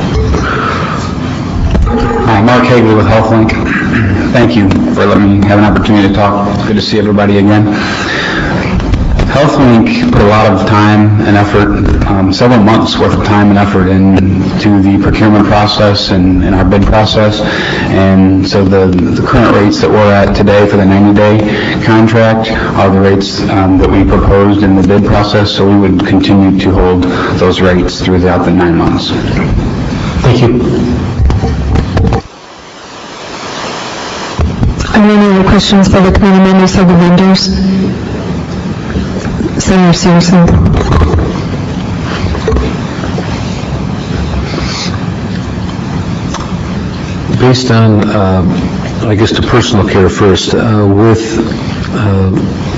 Speaker 16: Hi, Mark Hagley with HealthLink. Thank you for letting me have an opportunity to talk. It's good to see everybody again. HealthLink put a lot of time and effort, um, several months worth of time and effort into the procurement process and, and our bid process. And so the, the current rates that we're at today for the ninety-day contract are the rates um, that we proposed in the bid process. So we would continue to hold those rates throughout the nine months.
Speaker 3: Thank you.
Speaker 1: Are there any other questions for the committee members of the vendors? Senator Searson.
Speaker 8: Based on, uh, I guess, the personal care first, uh, with uh,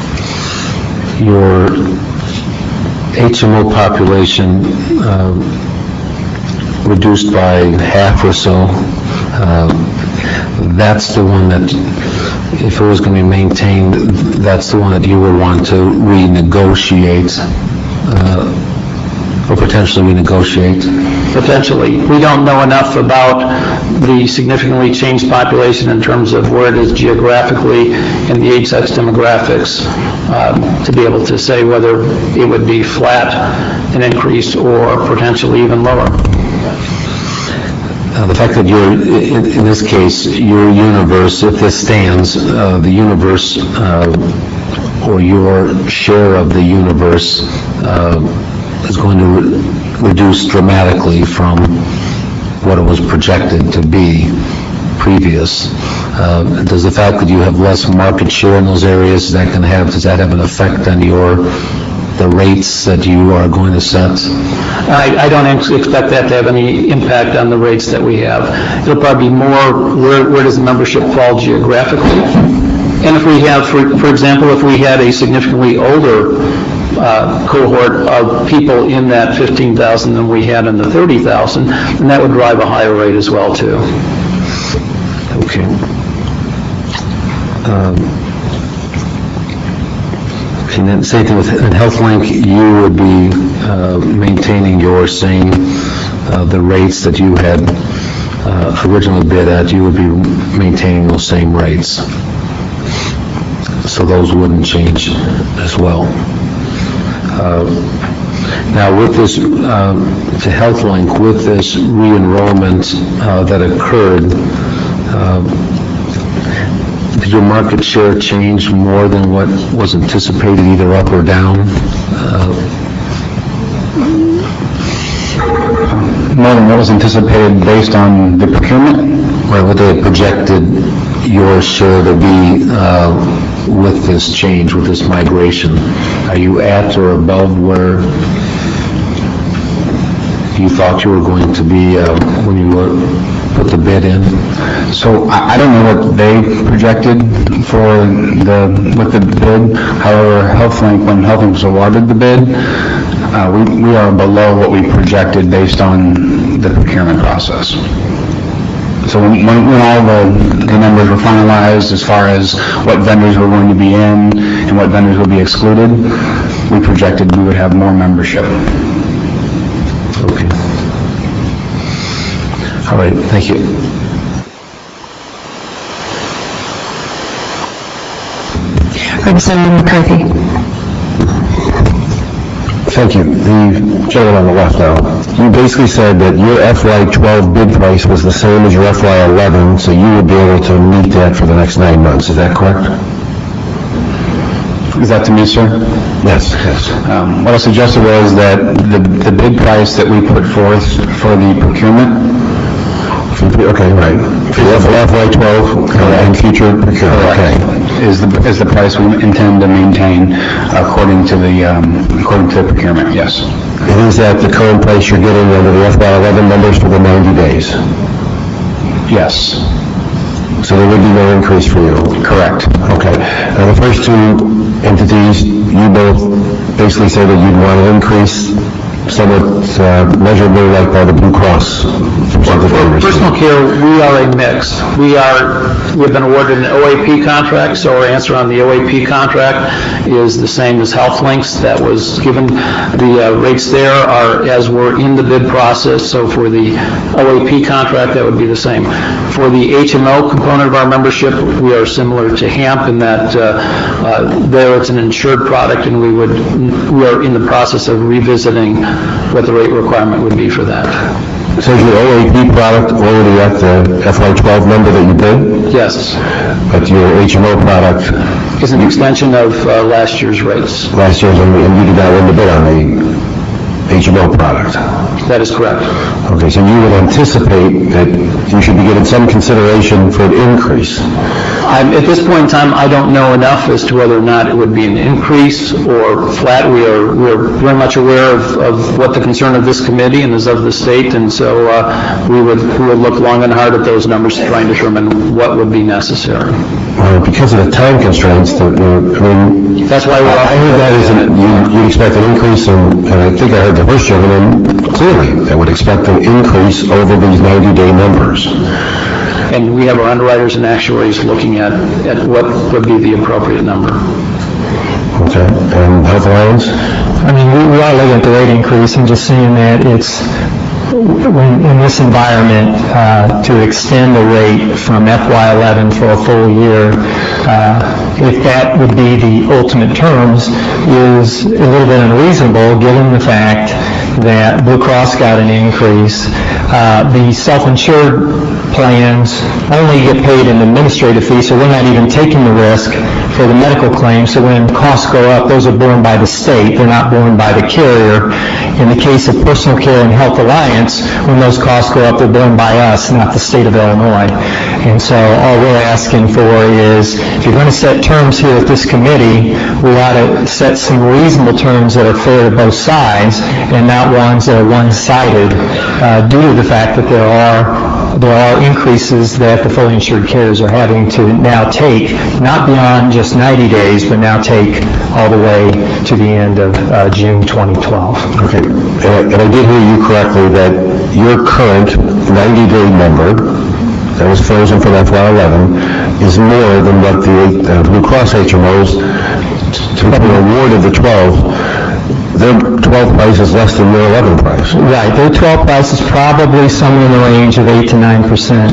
Speaker 8: your H M O population uh, reduced by half or so, uh, that's the one that, if it was going to be maintained, that's the one that you would want to renegotiate, uh, or potentially renegotiate?
Speaker 15: Potentially. We don't know enough about the significantly changed population in terms of where it is geographically and the age-sex demographics um, to be able to say whether it would be flat, an increase, or potentially even lower.
Speaker 8: Uh, the fact that you're, in, in this case, your universe, if this stands, uh, the universe uh, or your share of the universe uh, is going to re- reduce dramatically from what it was projected to be previous. Uh, Does the fact that you have less market share in those areas, that can have, does that have an effect on your, the rates that you are going to set?
Speaker 15: I, I don't ex- expect that to have any impact on the rates that we have. It'll probably be more, where, where does the membership fall geographically? And if we have, for, for example, if we had a significantly older uh, cohort of people in that fifteen thousand than we had in the thirty thousand, then that would drive a higher rate as well, too.
Speaker 8: Okay. Um, And then same thing with in HealthLink, you would be uh, maintaining your same, uh, the rates that you had uh, originally bid at, you would be maintaining those same rates. So those wouldn't change as well. Uh, Now, with this, um, to HealthLink, with this re-enrollment uh, that occurred, uh, did your market share change more than what was anticipated, either up or down? Uh,
Speaker 16: More than what was anticipated based on the procurement?
Speaker 8: Right, what they had projected your share to be uh, with this change, with this migration. Are you at or above where you thought you were going to be uh, when you were, put the bid in?
Speaker 16: So I I don't know what they projected for the, with the bid. However, HealthLink, when HealthLink was awarded the bid, uh, we we are below what we projected based on the procurement process. So when, when when all the, the numbers were finalized as far as what vendors were going to be in and what vendors would be excluded, we projected we would have more membership.
Speaker 8: Okay. All right, thank you.
Speaker 1: Representative McCarthy.
Speaker 9: Thank you. The gentleman on the left now, you basically said that your F Y twelve bid price was the same as your F Y eleven, so you would be able to meet that for the next nine months. Is that correct?
Speaker 16: Is that to me, sir?
Speaker 9: Yes, yes.
Speaker 16: Um, What I suggested was that the the bid price that we put forth for the procurement.
Speaker 9: Okay, right. For the F Y twelve and future procurement, okay.
Speaker 16: Is the, is the price we intend to maintain according to the, um, according to the procurement, yes.
Speaker 9: And is that the current price you're getting under the F Y eleven numbers for the ninety days?
Speaker 16: Yes.
Speaker 9: So there would be no increase for you?
Speaker 16: Correct.
Speaker 9: Okay. Now, the first two entities, you both basically say that you'd want to increase somewhat uh, measurably, like by the Blue Cross.
Speaker 15: For personal care, we are a mix. We are, we've been awarded an O A P contract, so our answer on the O A P contract is the same as HealthLink's. That was given, the uh, rates there are as were in the bid process, so for the O A P contract, that would be the same. For the H M O component of our membership, we are similar to HAMP in that uh, uh, there it's an insured product, and we would, we are in the process of revisiting what the rate requirement would be for that.
Speaker 9: So is your O A P product already at the F Y twelve number that you bid?
Speaker 15: Yes.
Speaker 9: But your H M O product?
Speaker 15: Is an extension of uh, last year's rates.
Speaker 9: Last year's, and you did not win the bid on the H M O product?
Speaker 15: That is correct.
Speaker 9: Okay, so you would anticipate that you should be given some consideration for an increase?
Speaker 15: I'm, at this point in time, I don't know enough as to whether or not it would be an increase or flat. We are we're very much aware of, of what the concern of this committee and is of the state, and so uh, we would we would look long and hard at those numbers to try and determine what would be necessary.
Speaker 9: Well, because of the time constraints, the, the, I mean...
Speaker 15: That's why we're...
Speaker 9: I heard that as an, you, you'd expect an increase, in, and I think I heard the first gentleman clearly, that would expect an increase over these ninety-day numbers.
Speaker 15: And we have our underwriters and actuaries looking at, at what would be the appropriate number.
Speaker 9: Okay, and Health Alliance?
Speaker 14: I mean, we we are looking at the rate increase and just seeing that it's, when, in this environment, uh, to extend the rate from F Y eleven for a full year, uh, if that would be the ultimate terms, is a little bit unreasonable, given the fact that Blue Cross got an increase. Uh, the self-insured plans only get paid an administrative fee, so they're not even taking the risk for the medical claims. So when costs go up, those are borne by the state, they're not borne by the carrier. In the case of Personal Care and Health Alliance, when those costs go up, they're borne by us, not the state of Illinois. And so all we're asking for is, if you're going to set terms here at this committee, we ought to set some reasonable terms that are fair to both sides and not ones that are one-sided uh, due to the fact that there are there are increases that the fully insured carriers are having to now take, not beyond just ninety days, but now take all the way to the end of uh, June twenty twelve.
Speaker 9: Okay, and I, and I did hear you correctly that your current ninety-day number that was frozen from F Y eleven is more than what the uh, Blue Cross H M Os, to be awarded the twelve, their twelve price is less than your eleven price.
Speaker 14: Right, their twelve price is probably somewhere in the range of eight to nine percent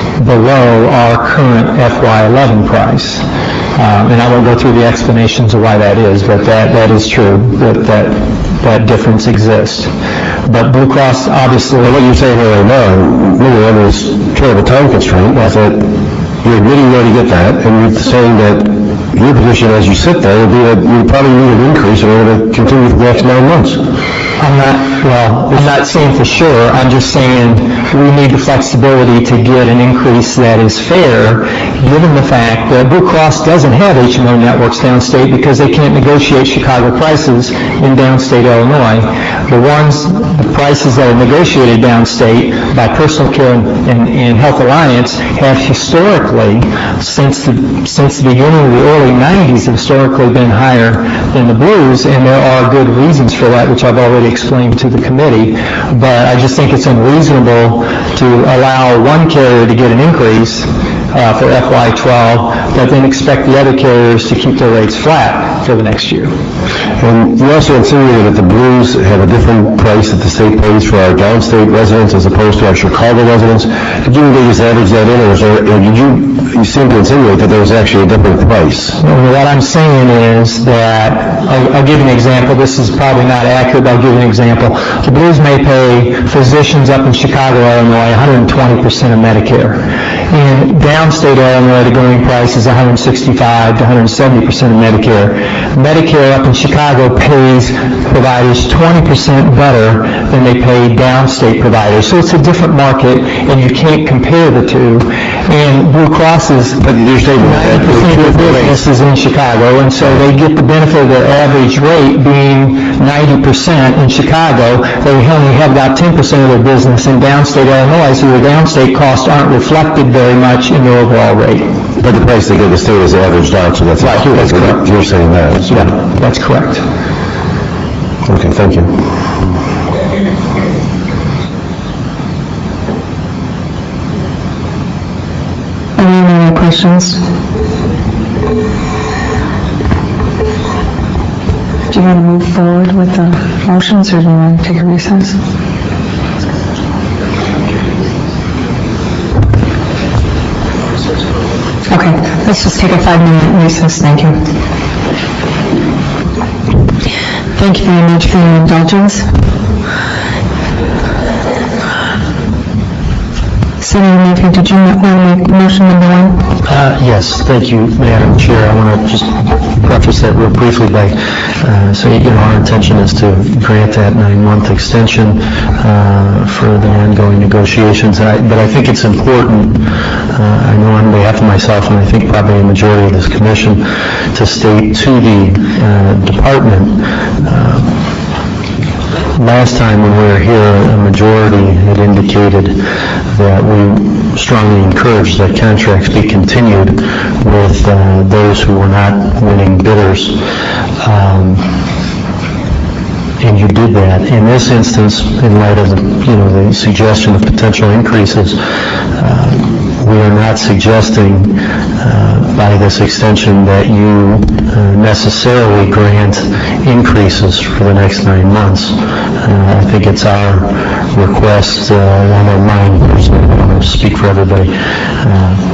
Speaker 14: below our current F Y eleven price. Um, and I won't go through the explanations of why that is, but that, that is true, that, that that difference exists. But Blue Cross, obviously...
Speaker 9: Well, what you're saying here right now, really under this terrible time constraint, is that you're admitting you already get that, and you're saying that your position as you sit there would be that you probably need an increase in order to continue for the next nine months.
Speaker 14: I'm not, well, I'm not saying for sure, I'm just saying we need the flexibility to get an increase that is fair, given the fact that Blue Cross doesn't have H M O networks downstate because they can't negotiate Chicago prices in downstate Illinois. The ones, the prices that are negotiated downstate by Personal Care and, and, and Health Alliance have historically, since the, since the beginning of the early nineties, have historically been higher than the Blues, and there are good reasons for that, which I've already explained to the committee. But I just think it's unreasonable to allow one carrier to get an increase uh, for F Y twelve, but then expect the other carriers to keep their rates flat for the next year.
Speaker 9: And you also insinuated that the Blues have a different price that the state pays for our downstate residents as opposed to our Chicago residents. Did you really just average that in, or, is there, or did you, you seem to insinuate that there was actually a different price?
Speaker 14: Well, what I'm saying is that, I'll, I'll give you an example. This is probably not accurate, but I'll give you an example. The Blues may pay physicians up in Chicago, Illinois, one hundred twenty percent of Medicare. In downstate Illinois, the going price is one hundred sixty-five to one hundred seventy percent of Medicare. Medicare up in Chicago pays providers twenty percent better than they pay downstate providers. So it's a different market, and you can't compare the two. And Blue Cross is ninety percent of their business is in Chicago, and so they get the benefit of their average rate being ninety percent in Chicago. They only have about ten percent of their business in downstate Illinois, so their downstate costs aren't reflected very much in their overall rate.
Speaker 9: But the price they get the state is averaged out, so that's,
Speaker 14: right, that's correct.
Speaker 9: You're saying that. So.
Speaker 14: Yeah, that's correct.
Speaker 9: Okay, thank you.
Speaker 1: Any other questions? Do you want to move forward with the motions, or do you want to take a recess? Okay, let's just take a five-minute recess, thank you. Thank you very much for your indulgence. Senator Mayfield, did you want to make motion number one?
Speaker 3: Uh, yes, thank you, Madam Chair. I want to just preface that real briefly by uh, saying, you know, our intention is to grant that nine-month extension uh, for the ongoing negotiations. I, but I think it's important, uh, I know on behalf of myself, and I think probably a majority of this commission, to state to the uh, department, uh, last time when we were here, a majority had indicated that we strongly encourage that contracts be continued with uh, those who were not winning bidders. Um, and you did that. In this instance, in light of the, you know, the suggestion of potential increases, uh, we are not suggesting uh, by this extension that you uh, necessarily grant increases for the next nine months. Uh, I think it's our request, uh, one of mine personally, I don't want to speak for everybody, uh,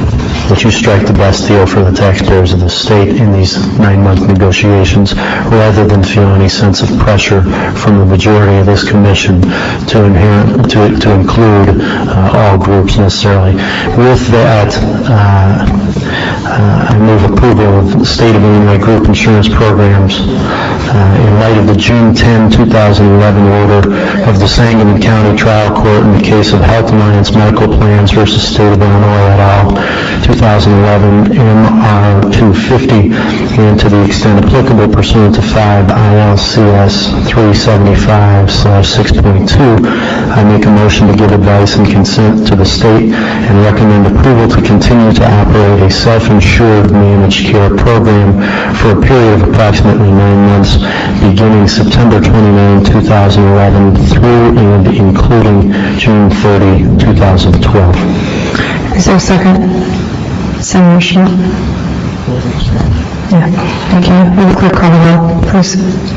Speaker 3: that you strike the best deal for the taxpayers of the state in these nine-month negotiations, rather than feel any sense of pressure from the majority of this commission to inherent, to, to include uh, all groups necessarily. With that, uh, uh, I move approval of the State of Illinois Group Insurance Programs uh, in light of the June tenth, two thousand eleven order of the Sangamon County Trial Court in the case of Health Alliance Medical Plans versus State of Illinois et al., two thousand eleven M R two fifty, and to the extent applicable pursuant to five I L C S three seventy-five slash six point two, I make a motion to give advice and consent to the state and recommend approval to continue to operate a self-insured managed care program for a period of approximately nine months, beginning September twenty-ninth, two thousand eleven through and including June thirtieth, two thousand twelve.
Speaker 1: Is there a second? Senator Schmidt? Yeah, thank you. Will the clerk call the roll, please?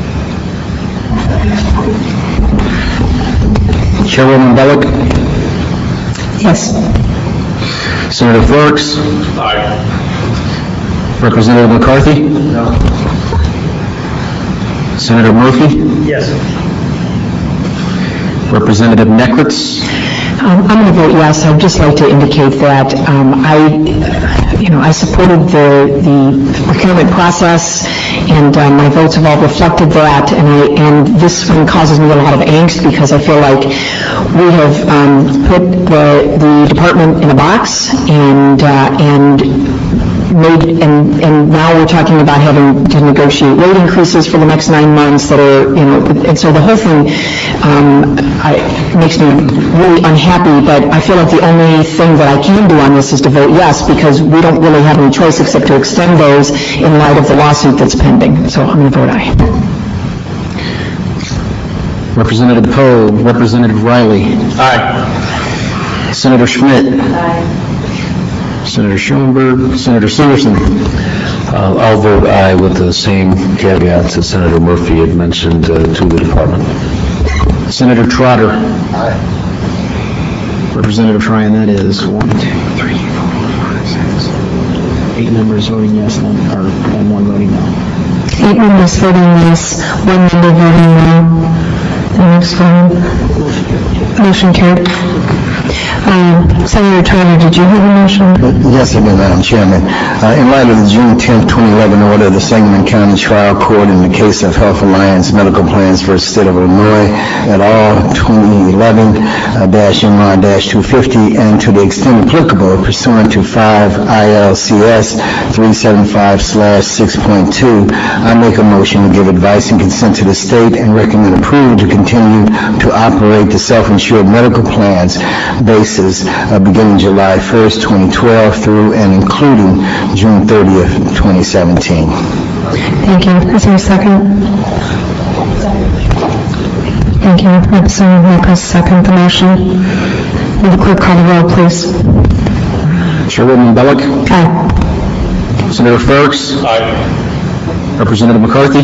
Speaker 16: Chairwoman Bellick?
Speaker 1: Yes.
Speaker 16: Senator Forks?
Speaker 2: Aye.
Speaker 16: Representative McCarthy?
Speaker 2: No.
Speaker 16: Senator Murphy?
Speaker 2: Yes.
Speaker 16: Representative Necklitz?
Speaker 11: Um, I'm going to vote yes. I'd just like to indicate that um, I, you know, I supported the the procurement process, and uh, my votes have all reflected that. And I and this one causes me a lot of angst because I feel like we have um, put the the department in a box and uh, and. made, and, and now we're talking about having to negotiate rate increases for the next nine months that are, you know, and so the whole thing um, I, makes me really unhappy, but I feel like the only thing that I can do on this is to vote yes, because we don't really have any choice except to extend those in light of the lawsuit that's pending. So I'm going to vote aye.
Speaker 16: Representative Poe, Representative Riley.
Speaker 2: Aye.
Speaker 16: Senator Schmidt. Aye. Senator Schoenberg, Senator Severson.
Speaker 8: Uh, I'll vote aye with the same caveats that Senator Murphy had mentioned uh, to the department.
Speaker 16: Senator Trotter. Aye. Representative Tryon, that is one, two, three, four, five, six, eight members voting yes, and, or, and one voting no.
Speaker 1: Eight members voting yes, one member voting no. The next one. Motion carried. Um, Senator Turner, did you have a motion?
Speaker 12: Yes, I do, Madam Chairman. Uh, in light of the June tenth, twenty eleven order of the Sangamon County Trial Court in the case of Health Alliance Medical Plans versus State of Illinois et al., twenty eleven M R two fifty, and to the extent applicable pursuant to five I L C S three seventy-five slash six point two, I make a motion to give advice and consent to the state and recommend approval to continue to operate the self-insured medical plans basis uh, beginning July first, twenty twelve through and including June thirtieth, twenty seventeen.
Speaker 1: Thank you. Is there a second? Thank you. Representative Marcus, second the motion. Will the clerk call the roll, please?
Speaker 16: Chairwoman Bellick.
Speaker 1: Aye.
Speaker 16: Senator Ferks.
Speaker 2: Aye.
Speaker 16: Representative McCarthy.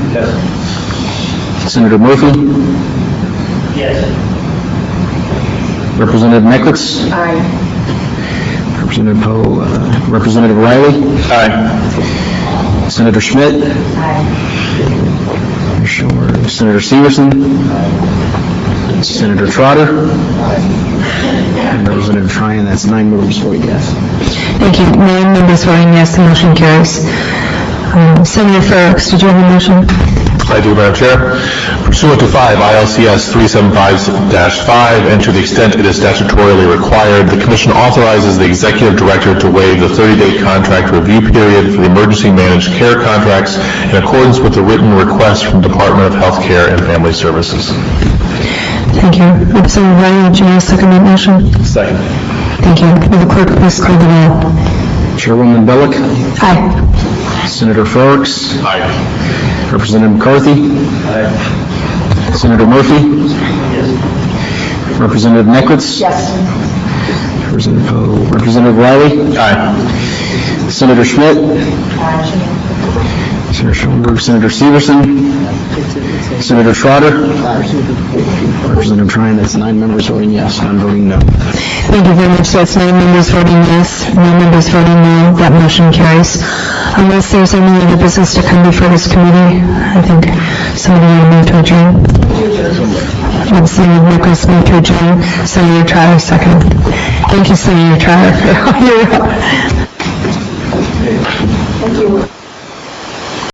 Speaker 2: Yes.
Speaker 16: Senator Murphy.
Speaker 2: Yes.
Speaker 16: Representative Necklitz.
Speaker 13: Aye.
Speaker 16: Representative Poe. Uh, Representative Riley.
Speaker 2: Aye.
Speaker 16: Senator Schmidt.
Speaker 13: Aye.
Speaker 16: Sure. Senator Severson.
Speaker 2: Aye.
Speaker 16: Senator Trotter. And Representative Tryon, that's nine members voting yes.
Speaker 1: Thank you. Nine members voting yes, the motion carries. Um, Senator Ferks, did you have a motion?
Speaker 10: I do, Madam Chair. Pursuant to five I L C S three seventy-five dash five, and to the extent it is statutorily required, the Commission authorizes the Executive Director to waive the thirty-day contract review period for the emergency managed care contracts in accordance with the written request from the Department of Health Care and Family Services.
Speaker 1: Thank you. Representative Riley, did you want to second that motion?
Speaker 10: Second.
Speaker 1: Thank you. Will the clerk please call the roll?
Speaker 16: Chairwoman Bellick.
Speaker 1: Aye.
Speaker 16: Senator Ferks.
Speaker 10: Aye.
Speaker 16: Representative McCarthy.
Speaker 2: Aye.
Speaker 16: Senator Murphy.
Speaker 2: Yes.
Speaker 16: Representative Necklitz.
Speaker 13: Yes.
Speaker 16: Representative Poe. Representative Riley.
Speaker 10: Aye.
Speaker 16: Senator Schmidt.
Speaker 12: Senator Schoenberg, Senator Severson, Senator Schroeder, Representative Trine, that's nine members voting yes, none voting no.
Speaker 1: Thank you very much. That's nine members voting yes, no members voting no. That motion carries. Unless there's any other business to come before this committee, I think somebody will move to adjourn. Senator Nichols moved to adjourn. Senator Trotter, second. Thank you, Senator Trotter. You're up.